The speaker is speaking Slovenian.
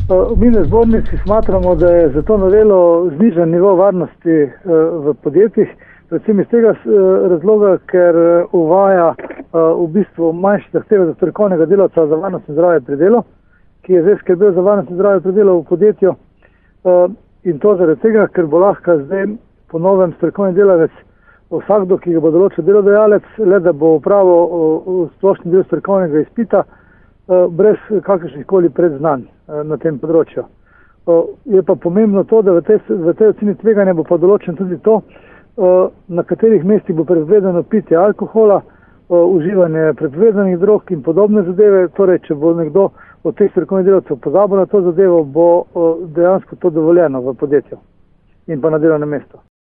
Mi na zbornici smatramo, da je za to novelo znižan nivo varnosti v podjetjih, predvsem iz tega razloga, ker uvaja v bistvu manjše zahteve za strokovnega delavca za varnost in zdravje pri delu, ki je zdaj skrbel za varnost in zdravje pri delu v podjetju, in to zaradi tega, ker bo lahko zdaj po novem strokovni delavec vsakdo, ki ga bo določil delodajalec, le da bo opravil splošni del strokovnega izpita brez kakršnihkoli predznanj na tem področju. Je pa pomembno to, da v tej oceni tveganja bo pa določen tudi to, na katerih mestih bo prepovedano pitje alkohola, uživanje prepovedanih drog in podobne zadeve. Torej, če bo nekdo od teh strokovnih delavcev pozabil na to zadevo, bo dejansko to dovoljeno v podjetju in pa na delovnem mestu.